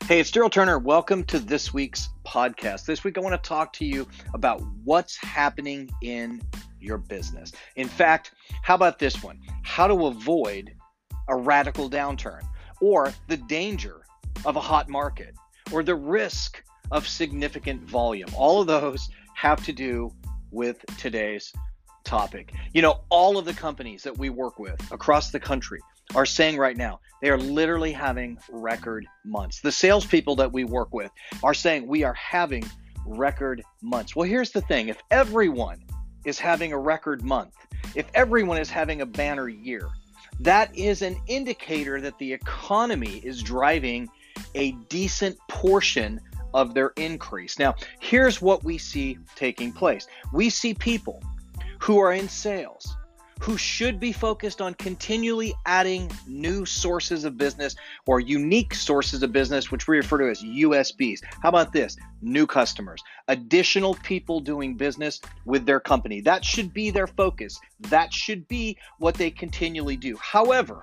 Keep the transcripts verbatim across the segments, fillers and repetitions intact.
Hey, it's Daryl Turner. Welcome to this week's podcast. This week, I want to talk to you about what's happening in your business. In fact, how about this one? How to avoid a radical downturn, or the danger of a hot market, or the risk of significant volume. All of those have to do with today's topic. You know, all of the companies that we work with across the country are saying right now, they are literally having record months. The salespeople that we work with are saying we are having record months. Well, here's the thing. If everyone is having a record month, if everyone is having a banner year, that is an indicator that the economy is driving a decent portion of their increase. Now, here's what we see taking place. We see people who are in sales, who should be focused on continually adding new sources of business or unique sources of business, which we refer to as U S Bs. How about this? New customers, additional people doing business with their company. That should be their focus. That should be what they continually do. However,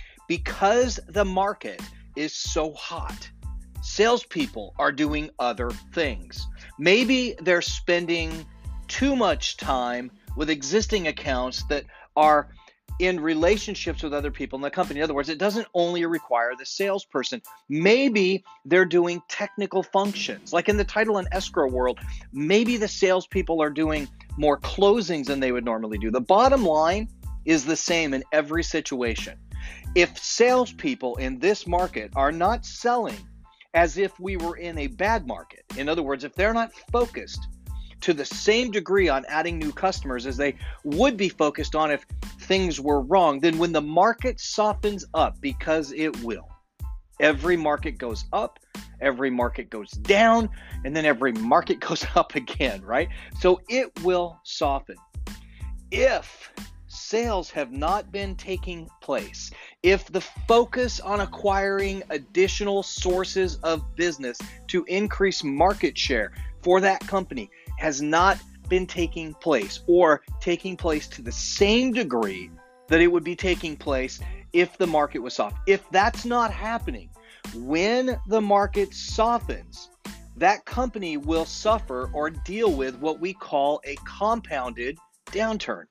because the market is so hot, salespeople are doing other things. Maybe they're spending too much time with existing accounts that are in relationships with other people in the company. In other words, it doesn't only require the salesperson. Maybe they're doing technical functions. Like in the title and escrow world, maybe the salespeople are doing more closings than they would normally do. The bottom line is the same in every situation. If salespeople in this market are not selling as if we were in a bad market, in other words, if they're not focused to the same degree on adding new customers as they would be focused on if things were wrong, then when the market softens up, because it will, every market goes up, every market goes down, and then every market goes up again, right? So it will soften. If sales have not been taking place, if the focus on acquiring additional sources of business to increase market share for that company has not been taking place, or taking place to the same degree that it would be taking place if the market was soft. If that's not happening, when the market softens, that company will suffer or deal with what we call a compounded downturn.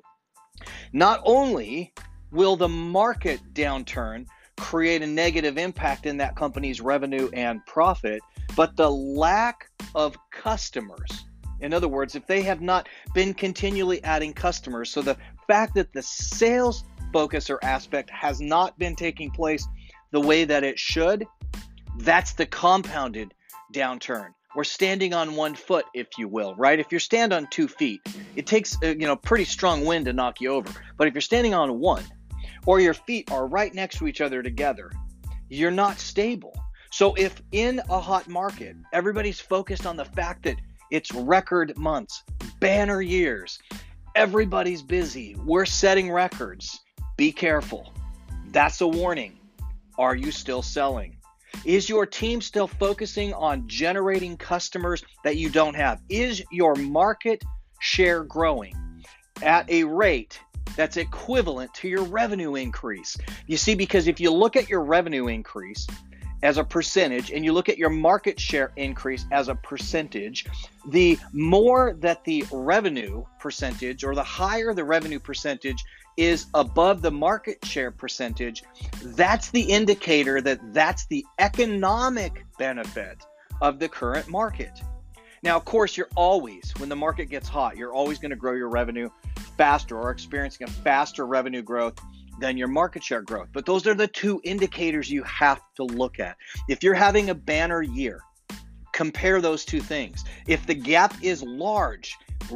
Not only will the market downturn create a negative impact in that company's revenue and profit, but the lack of customers, in other words, if they have not been continually adding customers, so the fact that the sales focus or aspect has not been taking place the way that it should, that's the compounded downturn. We're standing on one foot, if you will, right? If you stand on two feet, it takes uh, you know pretty strong wind to knock you over. But if you're standing on one, or your feet are right next to each other together, you're not stable. So if in a hot market, everybody's focused on the fact that it's record months, banner years, everybody's busy, we're setting records, be careful. That's a warning. Are you still selling? Is your team still focusing on generating customers that you don't have? Is your market share growing at a rate that's equivalent to your revenue increase? You see, because if you look at your revenue increase as a percentage, and you look at your market share increase as a percentage, the more that the revenue percentage, or the higher the revenue percentage is above the market share percentage, that's the indicator that that's the economic benefit of the current market. Now, of course, you're always, when the market gets hot, you're always going to grow your revenue faster, or experiencing a faster revenue growth than your market share growth. But those are the two indicators you have to look at. If you're having a banner year, compare those two things. If the gap is large,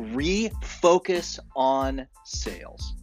refocus on sales.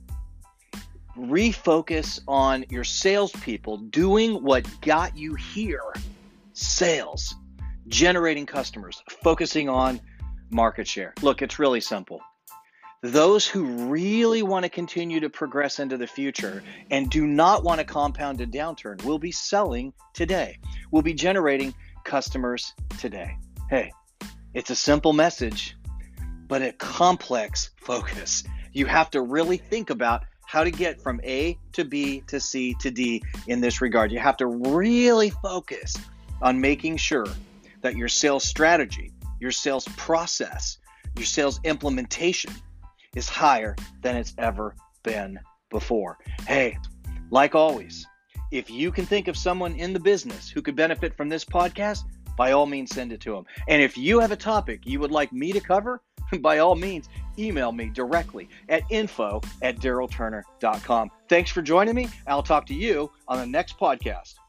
Refocus on your salespeople doing what got you here. Sales, generating customers, focusing on market share. Look, it's really simple. Those who really want to continue to progress into the future and do not want a compounded downturn will be selling today, will be generating customers today. Hey, it's a simple message, but a complex focus. You have to really think about how to get from A to B to C to D in this regard. You have to really focus on making sure that your sales strategy, your sales process, your sales implementation is higher than it's ever been before. Hey, like always, if you can think of someone in the business who could benefit from this podcast, by all means, send it to them. And if you have a topic you would like me to cover, by all means, email me directly at info at daryl turner dot com. Thanks for joining me. I'll talk to you on the next podcast.